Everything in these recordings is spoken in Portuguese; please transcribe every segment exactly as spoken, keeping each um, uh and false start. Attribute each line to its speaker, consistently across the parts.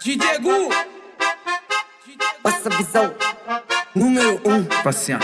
Speaker 1: D J Gu,
Speaker 2: passa a visão, número um.
Speaker 3: Passinha.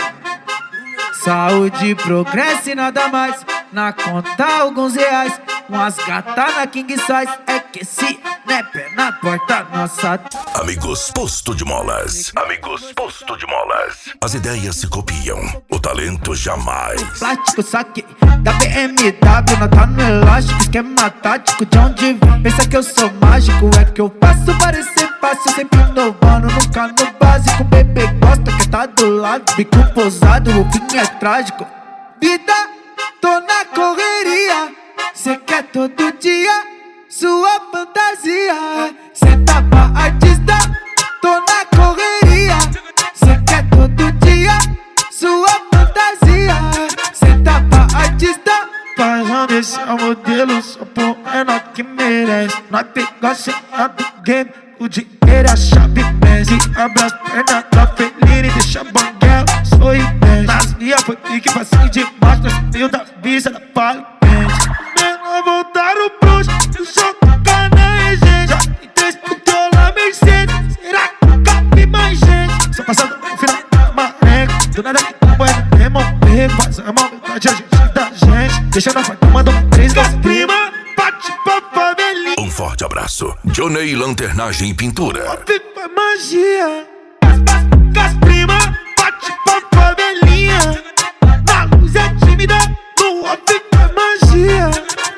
Speaker 3: Saúde, progresso e nada mais. Na conta alguns reais. Umas gatas na king size. É que se né pé na porta nossa.
Speaker 4: Amigos Posto de Molas. Amigos Posto de Molas. As ideias se copiam, o talento jamais.
Speaker 3: Plástico saque da B M W, nota no elástico, esquema tático de onde vem. Pensa que eu sou mágico, é que eu faço parecer fácil, sempre inovando, nunca no básico. Bebê gosta que tá do lado, bico posado, o fim é trágico. Vida, tô na correria, cê quer todo dia sua fantasia. Cê tá pra artista, tô na correria, cê quer todo dia sua fantasia. Cê tá pra artista, fazendo esse é o modelo, só pô é nós que merece. Nós pegou a cena do game, o dinheiro é a chave mestre. Abre as pernas da Feline e deixa a banguela sorridente. Nas minhas foi pique, passei demais, nós meio da vista da palicante. Menor voltaram pros, o show toca na regente. Já tem três putola Mercedes, será que cabe mais gente? Só passando no final da marreca, do nada que não vai remover. Faz a maldade a gente da gente, deixando a faca, mandou três gas prima, bate pra favelinha.
Speaker 4: Um forte abraço. Johnny Lanternagem e Pintura.
Speaker 3: Viva magia, gas prima, bate pra favelinha. Na luz é tímida, no off é magia.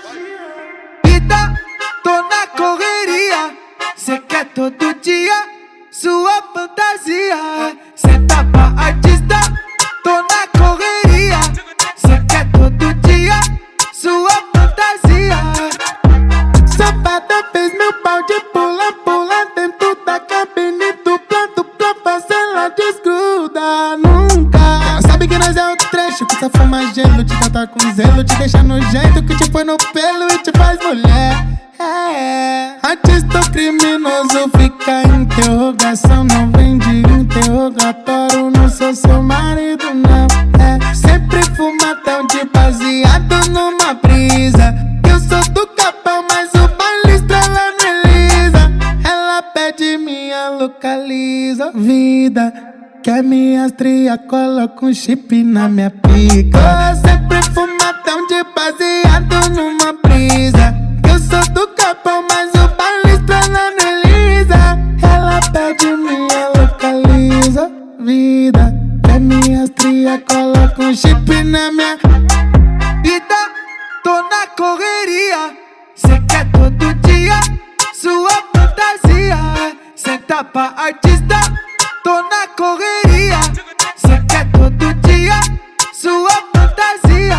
Speaker 3: Vida, tô na correria, cê quer todo dia sua fantasia. Cê tá pra artista, tô na correria, cê quer todo dia sua fantasia. Safada fez meu pau de pula, pula dentro da cabine do plano, do plano, faz ela desgruda nunca. Ela sabe que nós é o trecho, que só fuma gelo, te tratar com zelo, te deixa no jeito, que te põe no pelo e te faz mulher. É, artista ou criminoso fica em interrogação, não vem de interrogatório, não sou seu marido não. É, sempre fumadão de baseado numa brisa. Eu sou do Capão, mas o baile estrela não elisa. Ela pede minha localiza vida, quer minhas tria, coloca um chip na minha pica. Sempre fumadão de baseado numa brisa. Eu sou do Capão, mas o baile estrela não elisa. Ela pede minha localiza vida, quer minhas tria, coloca um chip na minha vida. Tô na correria, cê quer todo dia sua fantasia. Cê tá pra artista, tô na correria, cê quer todo dia sua fantasia.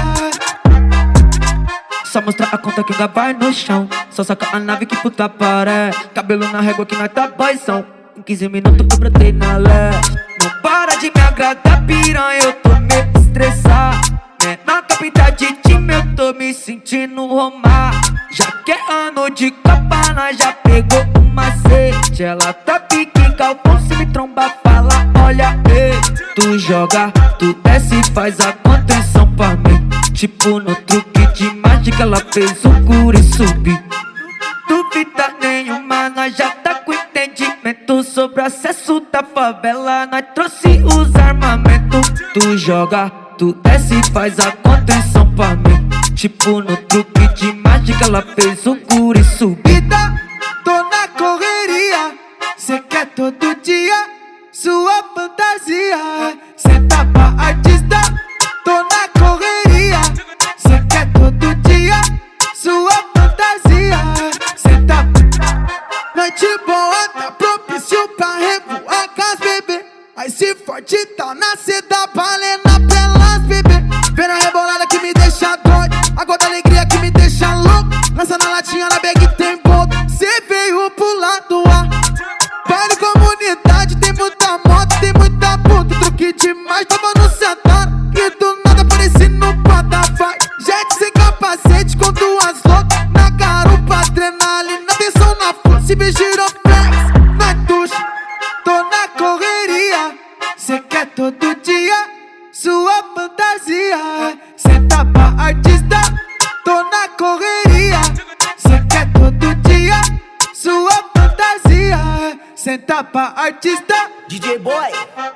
Speaker 3: Só mostrar a conta que ainda vai no chão, só saca a nave que puta paré. Cabelo na régua que nós tá boizão, em quinze minutos eu brotei na lé. Não para de me agradar, piranha, eu tô meio estressado. Na capital de time eu tô me sentindo Romar. Já que é ano de Copa, nós já pegou um macete. Ela tá pique, galpão, se me tromba, fala, olha, ei. Tu joga, tu desce e faz a contenção pra mim. Tipo no truque de mágica, ela fez o cura e subir. Dúvida nenhuma, nós já tá com entendimento sobre o acesso da favela. Nós trouxe os armamentos. Tu joga, tu desce e faz a contenção pra mim. Tipo no truque de mágica, ela fez o cura e subida. Tô na correria, cê quer todo dia sua fantasia. Cê tá pra artista, tô na correria, cê quer todo dia sua fantasia. Cê tá noite boa, tá propício pra revoar com as bebê. Aí se forte tá na seda, valendo pelas bebê. Pena rebolada que me deixa doido, água da alegria que me deixa louco. Lança na latinha, na bag tem boldo, cê veio pular do ar. Baile comunidade, tem muita moto, tem muita puta. Truque demais, tava no sentado e do nada apareci no Patafai. Jet sem capacete com duas loucas na garupa, adrenalina, tensão na força. Se me giroflex na ducha, tô na correria, cê quer todo dia sua fantasia. Cê tá pra artista, tô na correria, cê quer todo dia sua fantasia. senta pra artista.
Speaker 2: D J Boy.